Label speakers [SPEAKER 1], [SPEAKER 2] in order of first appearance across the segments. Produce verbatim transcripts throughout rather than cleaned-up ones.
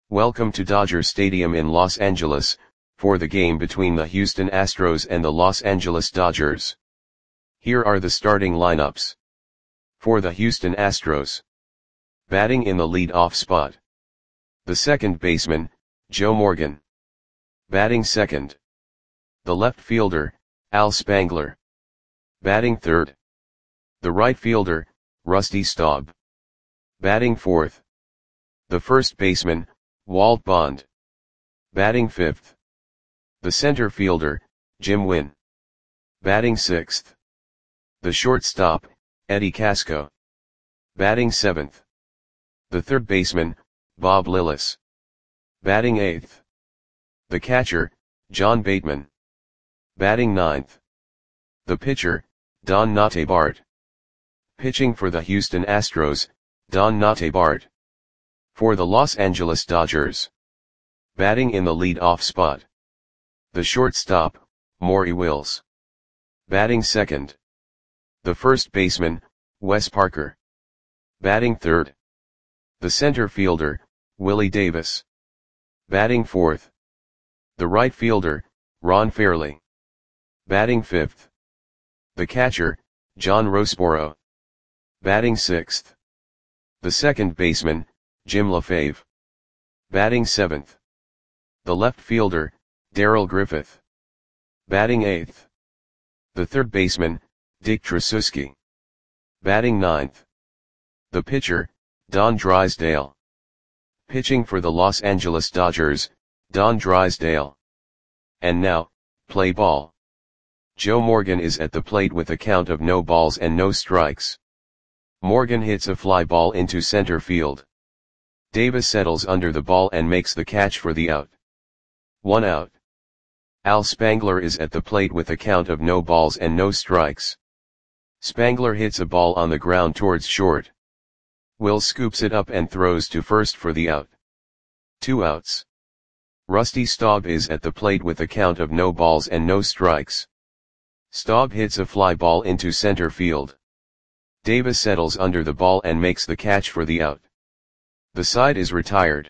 [SPEAKER 1] Welcome to Dodger Stadium in Los Angeles, for the game between the Houston Astros and the Los Angeles Dodgers. Here are the starting lineups. For the Houston Astros. Batting in the lead-off spot. The second baseman, Joe Morgan. Batting second. The left fielder, Al Spangler. Batting third. The right fielder, Rusty Staub. Batting fourth. The first baseman, Walt Bond. Batting fifth. The center fielder, Jim Wynn. Batting sixth. The shortstop, Eddie Casco. Batting seventh. The third baseman, Bob Lillis. Batting eighth. The catcher, John Bateman. Batting ninth. The pitcher, Don Nate Bart. Pitching for the Houston Astros, Don Nate Bart. For the Los Angeles Dodgers. Batting in the lead-off spot. The shortstop, Maury Wills. Batting second. The first baseman, Wes Parker. Batting third. The center fielder, Willie Davis. Batting fourth. The right fielder, Ron Fairly. Batting fifth. The catcher, John Roseboro. Batting sixth. The second baseman, Jim LaFave. Batting seventh. The left fielder, Darrell Griffith. Batting eighth. The third baseman, Dick Tracewski. Batting ninth. The pitcher, Don Drysdale. Pitching for the Los Angeles Dodgers, Don Drysdale. And now, play ball. Joe Morgan is at the plate with a count of no balls and no strikes. Morgan hits a fly ball into center field. Davis settles under the ball and makes the catch for the out. One out. Al Spangler is at the plate with a count of no balls and no strikes. Spangler hits a ball on the ground towards short. Will scoops it up and throws to first for the out. Two outs. Rusty Staub is at the plate with a count of no balls and no strikes. Staub hits a fly ball into center field. Davis settles under the ball and makes the catch for the out. The side is retired.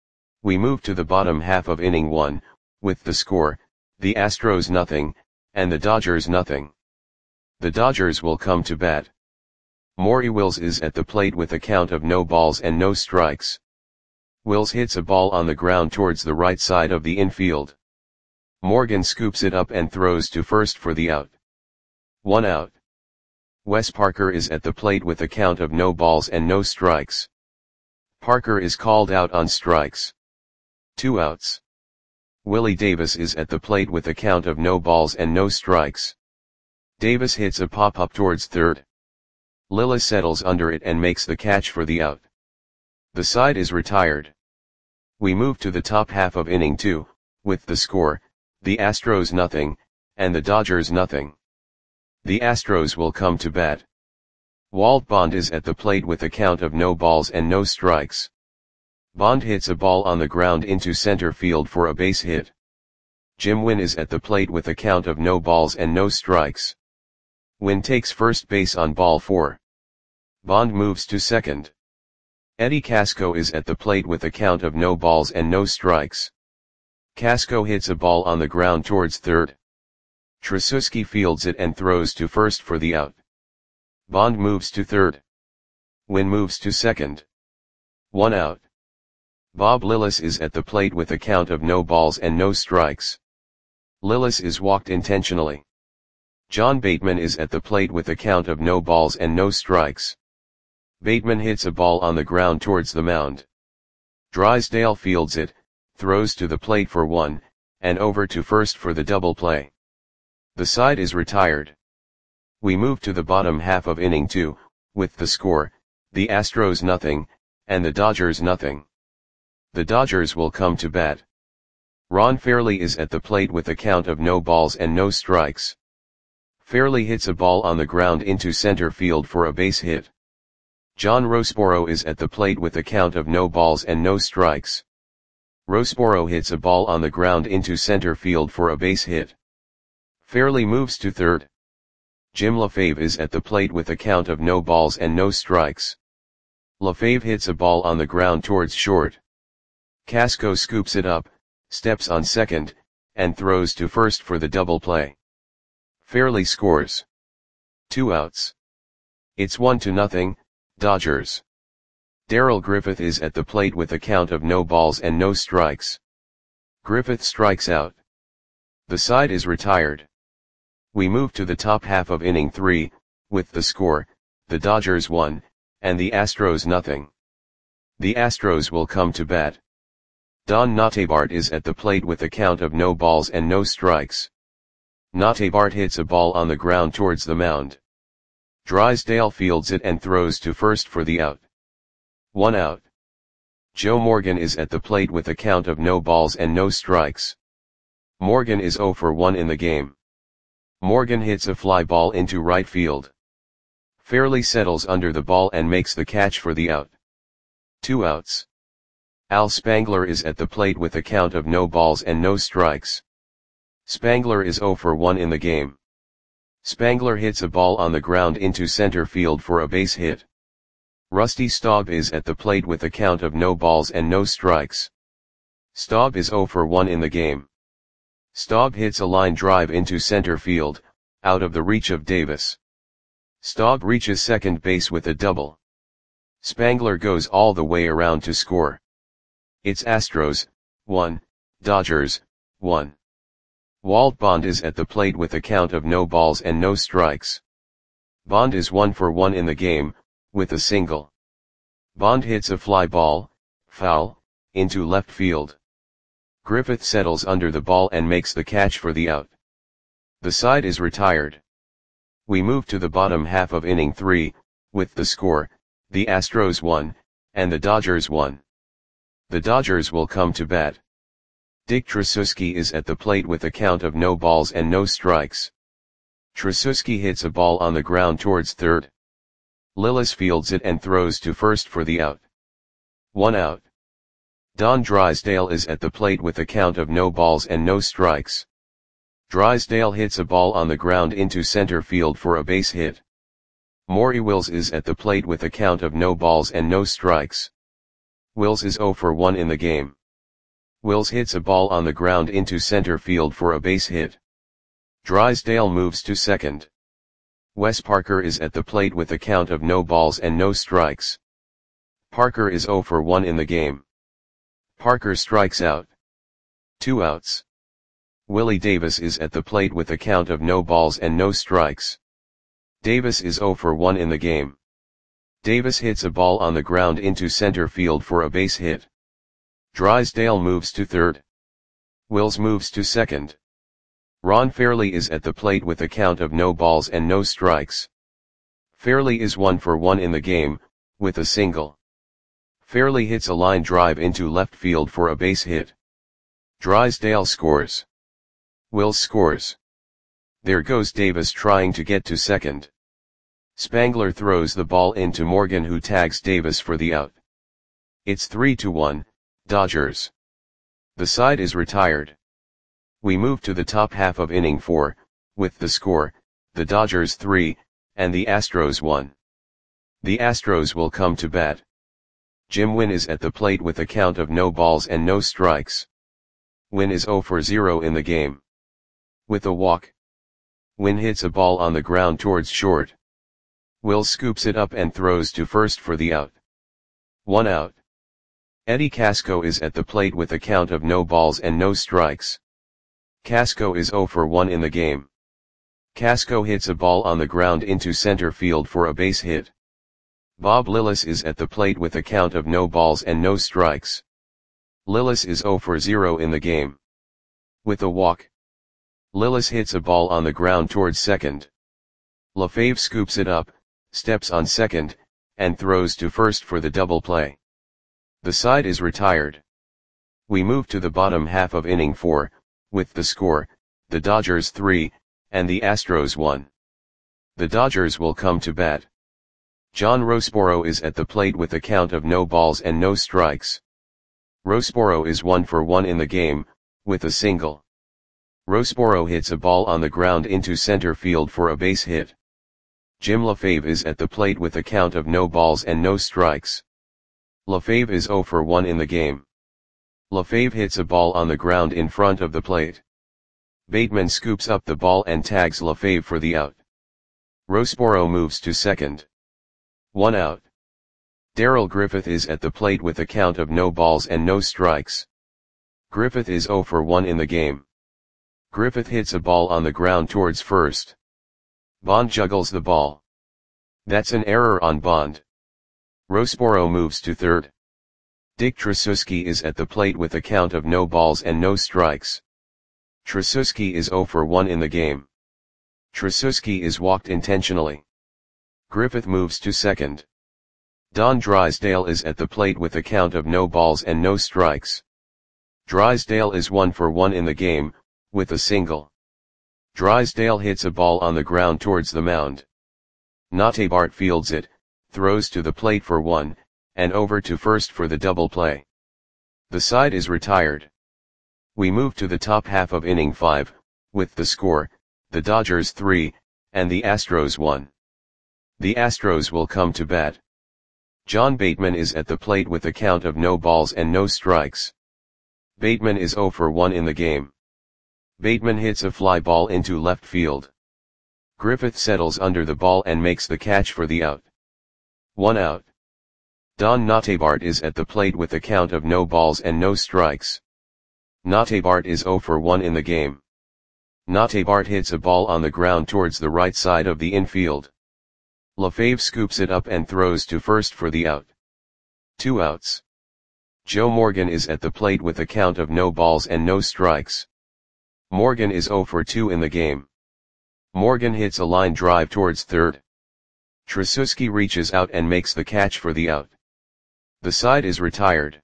[SPEAKER 1] We move to the bottom half of inning one, with the score, the Astros nothing, and the Dodgers nothing. The Dodgers will come to bat. Maury Wills is at the plate with a count of no balls and no strikes. Wills hits a ball on the ground towards the right side of the infield. Morgan scoops it up and throws to first for the out. One out. Wes Parker is at the plate with a count of no balls and no strikes. Parker is called out on strikes. Two outs. Willie Davis is at the plate with a count of no balls and no strikes. Davis hits a pop-up towards third. Lillis settles under it and makes the catch for the out. The side is retired. We move to the top half of inning two, with the score, the Astros nothing, and the Dodgers nothing. The Astros will come to bat. Walt Bond is at the plate with a count of no balls and no strikes. Bond hits a ball on the ground into center field for a base hit. Jim Wynn is at the plate with a count of no balls and no strikes. Wynn takes first base on ball four. Bond moves to second. Eddie Casco is at the plate with a count of no balls and no strikes. Casco hits a ball on the ground towards third. Tracewski fields it and throws to first for the out. Bond moves to third. Wynn moves to second. One out. Bob Lillis is at the plate with a count of no balls and no strikes. Lillis is walked intentionally. John Bateman is at the plate with a count of no balls and no strikes. Bateman hits a ball on the ground towards the mound. Drysdale fields it, throws to the plate for one, and over to first for the double play. The side is retired. We move to the bottom half of inning two, with the score, the Astros nothing, and the Dodgers nothing. The Dodgers will come to bat. Ron Fairly is at the plate with a count of no balls and no strikes. Fairly hits a ball on the ground into center field for a base hit. John Roseboro is at the plate with a count of no balls and no strikes. Roseboro hits a ball on the ground into center field for a base hit. Fairly moves to third. Jim LaFave is at the plate with a count of no balls and no strikes. LaFave hits a ball on the ground towards short. Casco scoops it up, steps on second, and throws to first for the double play. Fairly scores. Two outs. It's one to nothing, Dodgers. Darrell Griffith is at the plate with a count of no balls and no strikes. Griffith strikes out. The side is retired. We move to the top half of inning three, with the score, the Dodgers one, and the Astros nothing. The Astros will come to bat. Don Notabart is at the plate with a count of no balls and no strikes. Notabart hits a ball on the ground towards the mound. Drysdale fields it and throws to first for the out. One out. Joe Morgan is at the plate with a count of no balls and no strikes. Morgan is oh for one in the game. Morgan hits a fly ball into right field. Fairly settles under the ball and makes the catch for the out. Two outs. Al Spangler is at the plate with a count of no balls and no strikes. Spangler is oh for one in the game. Spangler hits a ball on the ground into center field for a base hit. Rusty Staub is at the plate with a count of no balls and no strikes. Staub is oh for one in the game. Staub hits a line drive into center field, out of the reach of Davis. Staub reaches second base with a double. Spangler goes all the way around to score. It's Astros, one, Dodgers, one. Walt Bond is at the plate with a count of no balls and no strikes. Bond is one for one in the game, with a single. Bond hits a fly ball, foul, into left field. Griffith settles under the ball and makes the catch for the out. The side is retired. We move to the bottom half of inning three, with the score, the Astros one, and the Dodgers one. The Dodgers will come to bat. Dick Tracewski is at the plate with a count of no balls and no strikes. Tracewski hits a ball on the ground towards third. Lillis fields it and throws to first for the out. One out. Don Drysdale is at the plate with a count of no balls and no strikes. Drysdale hits a ball on the ground into center field for a base hit. Maury Wills is at the plate with a count of no balls and no strikes. Wills is oh for one in the game. Wills hits a ball on the ground into center field for a base hit. Drysdale moves to second. Wes Parker is at the plate with a count of no balls and no strikes. Parker is oh for one in the game. Parker strikes out. Two outs. Willie Davis is at the plate with a count of no balls and no strikes. Davis is oh for one in the game. Davis hits a ball on the ground into center field for a base hit. Drysdale moves to third. Wills moves to second. Ron Fairley is at the plate with a count of no balls and no strikes. Fairley is one for one in the game, with a single. Fairley hits a line drive into left field for a base hit. Drysdale scores. Wills scores. There goes Davis trying to get to second. Spangler throws the ball into Morgan, who tags Davis for the out. It's three to one, Dodgers. The side is retired. We move to the top half of inning four, with the score, the Dodgers three, and the Astros one. The Astros will come to bat. Jim Wynn is at the plate with a count of no balls and no strikes. Wynn is oh for zero in the game. With a walk. Wynn hits a ball on the ground towards short. Wills scoops it up and throws to first for the out. One out. Eddie Casco is at the plate with a count of no balls and no strikes. Casco is oh for one in the game. Casco hits a ball on the ground into center field for a base hit. Bob Lillis is at the plate with a count of no balls and no strikes. Lillis is oh for zero in the game. With a walk. Lillis hits a ball on the ground towards second. LaFave scoops it up, steps on second, and throws to first for the double play. The side is retired. We move to the bottom half of inning four, with the score, the Dodgers three, and the Astros one. The Dodgers will come to bat. John Roseboro is at the plate with a count of no balls and no strikes. Roseboro is one for one in the game, with a single. Roseboro hits a ball on the ground into center field for a base hit. Jim LaFave is at the plate with a count of no balls and no strikes. LaFave is oh for one in the game. LaFave hits a ball on the ground in front of the plate. Bateman scoops up the ball and tags LaFave for the out. Roseboro moves to second. One out. Darrell Griffith is at the plate with a count of no balls and no strikes. Griffith is zero for one in the game. Griffith hits a ball on the ground towards first. Bond juggles the ball. That's an error on Bond. Roseboro moves to third. Dick Tracewski is at the plate with a count of no balls and no strikes. Tracewski is zero for one in the game. Tracewski is walked intentionally. Griffith moves to second. Don Drysdale is at the plate with a count of no balls and no strikes. Drysdale is one for one in the game, with a single. Drysdale hits a ball on the ground towards the mound. Notabart fields it, throws to the plate for one, and over to first for the double play. The side is retired. We move to the top half of inning five, with the score, the Dodgers three, and the Astros one. The Astros will come to bat. John Bateman is at the plate with a count of no balls and no strikes. Bateman is zero for one in the game. Bateman hits a fly ball into left field. Griffith settles under the ball and makes the catch for the out. One out. Don Notabart is at the plate with a count of no balls and no strikes. Notabart is zero for one in the game. Notabart hits a ball on the ground towards the right side of the infield. LaFave scoops it up and throws to first for the out. Two outs. Joe Morgan is at the plate with a count of no balls and no strikes. Morgan is zero for two in the game. Morgan hits a line drive towards third. Tracewski reaches out and makes the catch for the out. The side is retired.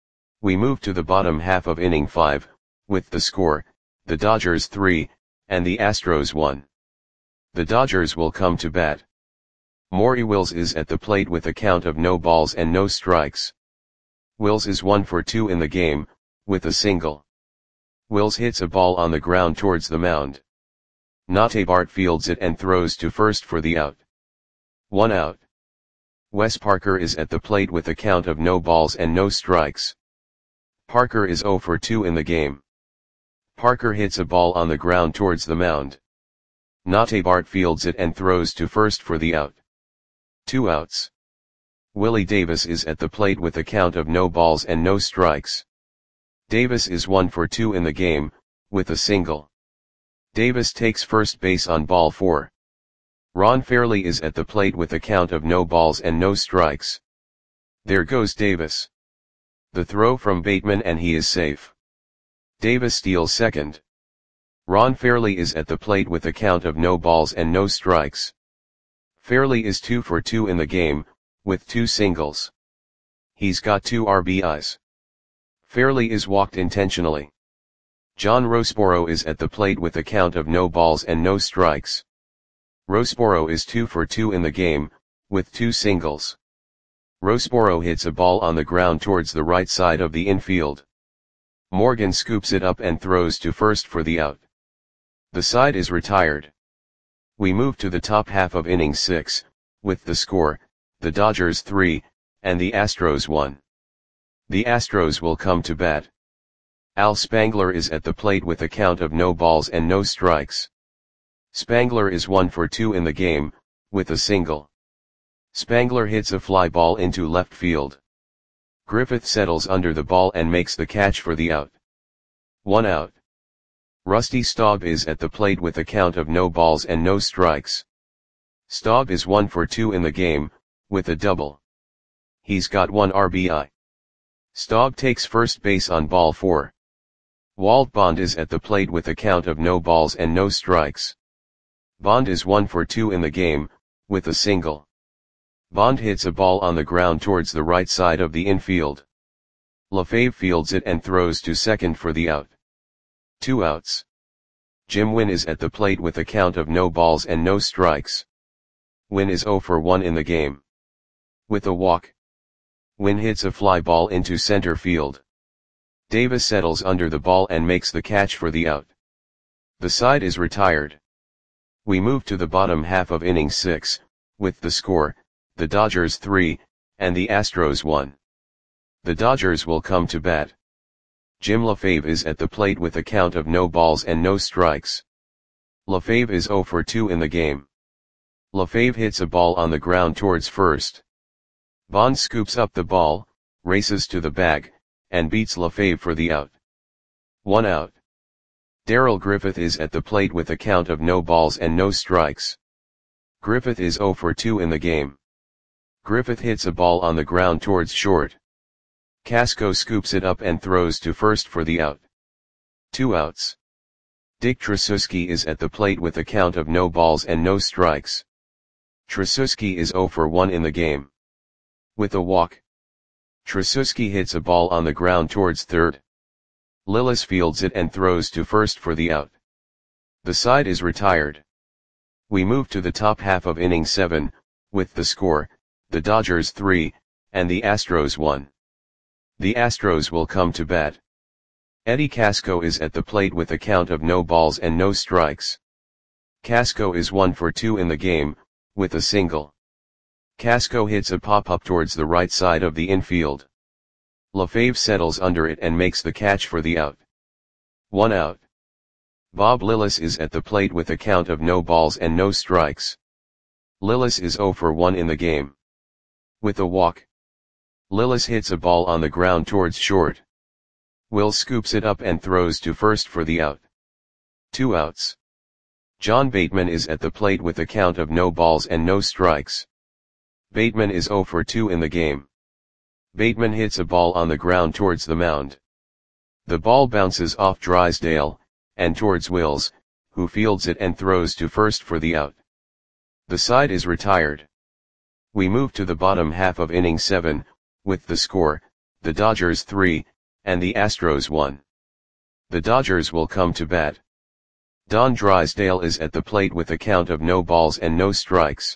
[SPEAKER 1] We move to the bottom half of inning five, with the score, the Dodgers three, and the Astros one. The Dodgers will come to bat. Maury Wills is at the plate with a count of no balls and no strikes. Wills is one for two in the game, with a single. Wills hits a ball on the ground towards the mound. Notabart fields it and throws to first for the out. One out. Wes Parker is at the plate with a count of no balls and no strikes. Parker is zero for two in the game. Parker hits a ball on the ground towards the mound. Notabart fields it and throws to first for the out. Two outs. Willie Davis is at the plate with a count of no balls and no strikes. Davis is one for two in the game, with a single. Davis takes first base on ball four. Ron Fairley is at the plate with a count of no balls and no strikes. There goes Davis. The throw from Bateman and he is safe. Davis steals second. Ron Fairley is at the plate with a count of no balls and no strikes. Fairley is two for two in the game, with two singles. He's got two R B Is. Fairley is walked intentionally. John Roseboro is at the plate with a count of no balls and no strikes. Roseboro is two for two in the game, with two singles. Roseboro hits a ball on the ground towards the right side of the infield. Morgan scoops it up and throws to first for the out. The side is retired. We move to the top half of inning six, with the score, the Dodgers three, and the Astros one. The Astros will come to bat. Al Spangler is at the plate with a count of no balls and no strikes. Spangler is one for two in the game, with a single. Spangler hits a fly ball into left field. Griffith settles under the ball and makes the catch for the out. One out. Rusty Staub is at the plate with a count of no balls and no strikes. Staub is one for two in the game, with a double. He's got one R B I. Staub takes first base on ball four. Walt Bond is at the plate with a count of no balls and no strikes. Bond is one for two in the game, with a single. Bond hits a ball on the ground towards the right side of the infield. LaFave fields it and throws to second for the out. Two outs. Jim Wynn is at the plate with a count of no balls and no strikes. Wynn is zero for one in the game. With a walk. Wynn hits a fly ball into center field. Davis settles under the ball and makes the catch for the out. The side is retired. We move to the bottom half of inning six, with the score, the Dodgers three, and the Astros one. The Dodgers will come to bat. Jim LaFave is at the plate with a count of no balls and no strikes. LaFave is zero for two in the game. LaFave hits a ball on the ground towards first. Bond scoops up the ball, races to the bag, and beats LaFave for the out. One out. Darrell Griffith is at the plate with a count of no balls and no strikes. Griffith is zero for two in the game. Griffith hits a ball on the ground towards short. Casco scoops it up and throws to first for the out. Two outs. Dick Tracewski is at the plate with a count of no balls and no strikes. Tracewski is zero for one in the game. With a walk. Tracewski hits a ball on the ground towards third. Lillis fields it and throws to first for the out. The side is retired. We move to the top half of inning seven, with the score, the Dodgers three, and the Astros one. The Astros will come to bat. Eddie Casco is at the plate with a count of no balls and no strikes. Casco is one for two in the game, with a single. Casco hits a pop-up towards the right side of the infield. LaFave settles under it and makes the catch for the out. One out. Bob Lillis is at the plate with a count of no balls and no strikes. Lillis is zero for one in the game. With a walk. Lillis hits a ball on the ground towards short. Will scoops it up and throws to first for the out. Two outs. John Bateman is at the plate with a count of no balls and no strikes. Bateman is zero for two in the game. Bateman hits a ball on the ground towards the mound. The ball bounces off Drysdale, and towards Wills, who fields it and throws to first for the out. The side is retired. We move to the bottom half of inning seven, with the score, the Dodgers three, and the Astros one. The Dodgers will come to bat. Don Drysdale is at the plate with a count of no balls and no strikes.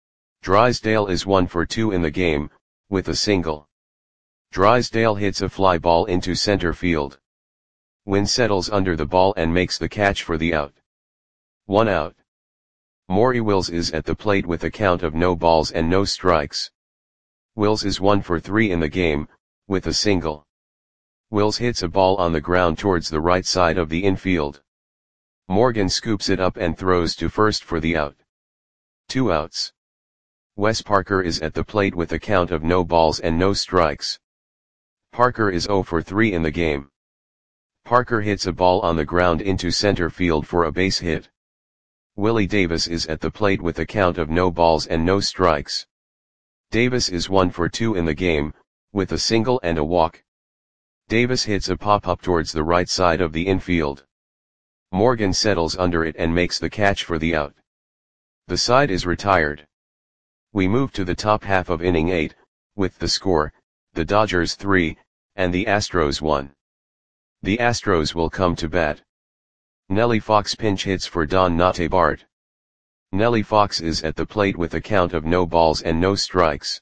[SPEAKER 1] Drysdale is one for two in the game, with a single. Drysdale hits a fly ball into center field. Wynn settles under the ball and makes the catch for the out. One out. Maury Wills is at the plate with a count of no balls and no strikes. Wills is one for three in the game, with a single. Wills hits a ball on the ground towards the right side of the infield. Morgan scoops it up and throws to first for the out. Two outs. Wes Parker is at the plate with a count of no balls and no strikes. Parker is zero for three in the game. Parker hits a ball on the ground into center field for a base hit. Willie Davis is at the plate with a count of no balls and no strikes. Davis is one for two in the game, with a single and a walk. Davis hits a pop-up towards the right side of the infield. Morgan settles under it and makes the catch for the out. The side is retired. We move to the top half of inning eight, with the score, the Dodgers three, and the Astros one. The Astros will come to bat. Nellie Fox pinch hits for Don Nottebart. Nellie Fox is at the plate with a count of no balls and no strikes.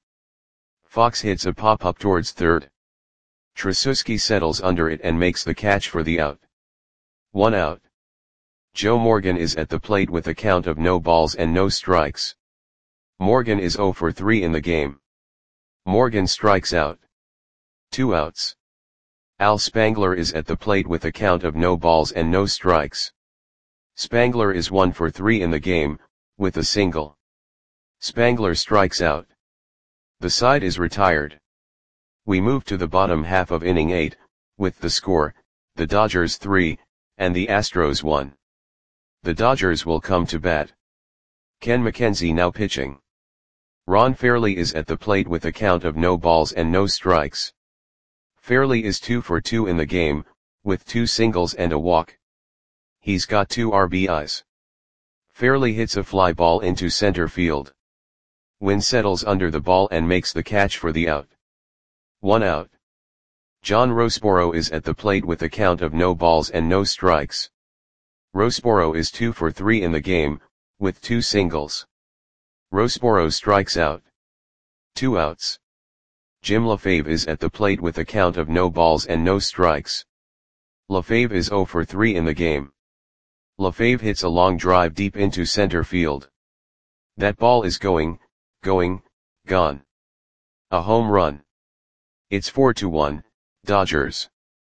[SPEAKER 1] Fox hits a pop-up towards third. Tracewski settles under it and makes the catch for the out. One out. Joe Morgan is at the plate with a count of no balls and no strikes. Morgan is zero for three in the game. Morgan strikes out. Two outs. Al Spangler is at the plate with a count of no balls and no strikes. Spangler is one for three in the game, with a single. Spangler strikes out. The side is retired. We move to the bottom half of inning eight, with the score, the Dodgers three, and the Astros one. The Dodgers will come to bat. Ken McKenzie now pitching. Ron Fairly is at the plate with a count of no balls and no strikes. Fairly is two for two in the game, with two singles and a walk. He's got two R B Is. Fairly hits a fly ball into center field. Wynn settles under the ball and makes the catch for the out. One out. John Roseboro is at the plate with a count of no balls and no strikes. Roseboro is two for three in the game, with two singles. Roseboro strikes out. Two outs. Jim LaFave is at the plate with a count of no balls and no strikes. LaFave is zero for three in the game. LaFave hits a long drive deep into center field. That ball is going, going, gone. A home run. It's four to one, Dodgers.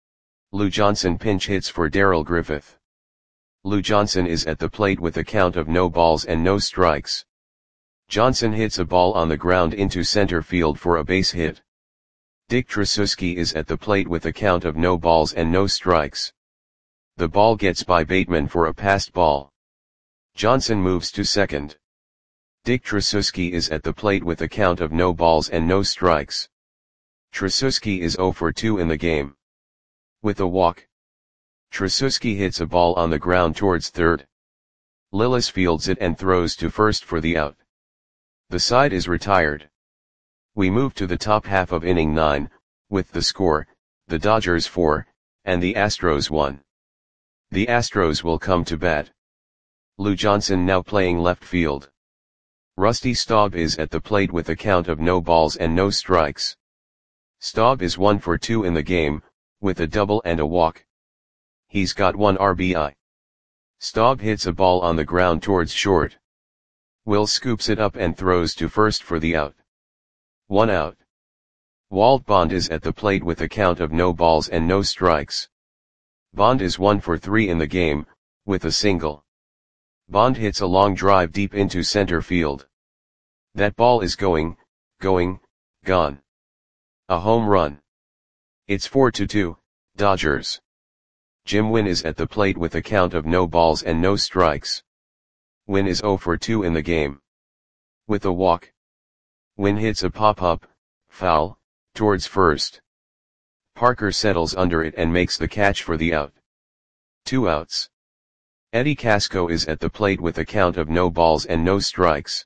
[SPEAKER 1] Lou Johnson pinch hits for Darrell Griffith. Lou Johnson is at the plate with a count of no balls and no strikes. Johnson hits a ball on the ground into center field for a base hit. Dick Tracewski is at the plate with a count of no balls and no strikes. The ball gets by Bateman for a passed ball. Johnson moves to second. Dick Tracewski is at the plate with a count of no balls and no strikes. Tracewski is zero for two in the game. With a walk, Tracewski hits a ball on the ground towards third. Lillis fields it and throws to first for the out. The side is retired. We move to the top half of inning nine, with the score, the Dodgers four, and the Astros one. The Astros will come to bat. Lou Johnson now playing left field. Rusty Staub is at the plate with a count of no balls and no strikes. Staub is one for two in the game, with a double and a walk. He's got one R B I. Staub hits a ball on the ground towards short. Will scoops it up and throws to first for the out. One out. Walt Bond is at the plate with a count of no balls and no strikes. Bond is one for three in the game, with a single. Bond hits a long drive deep into center field. That ball is going, going, gone. A home run. It's four to two, Dodgers. Jim Wynn is at the plate with a count of no balls and no strikes. Wynn is zero for two in the game. With a walk, Wynn hits a pop-up, foul, towards first. Parker settles under it and makes the catch for the out. Two outs. Eddie Casco is at the plate with a count of no balls and no strikes.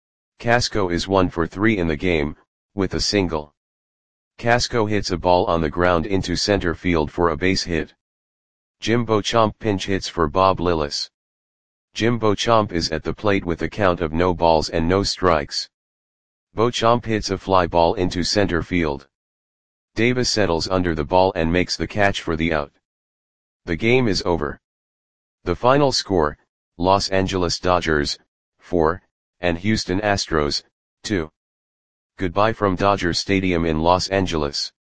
[SPEAKER 1] Casco is one for three in the game, with a single. Casco hits a ball on the ground into center field for a base hit. Jim Beauchamp pinch hits for Bob Lillis. Jim Beauchamp is at the plate with a count of no balls and no strikes. Beauchamp hits a fly ball into center field. Davis settles under the ball and makes the catch for the out. The game is over. The final score, Los Angeles Dodgers, four, and Houston Astros, two. Goodbye from Dodger Stadium in Los Angeles.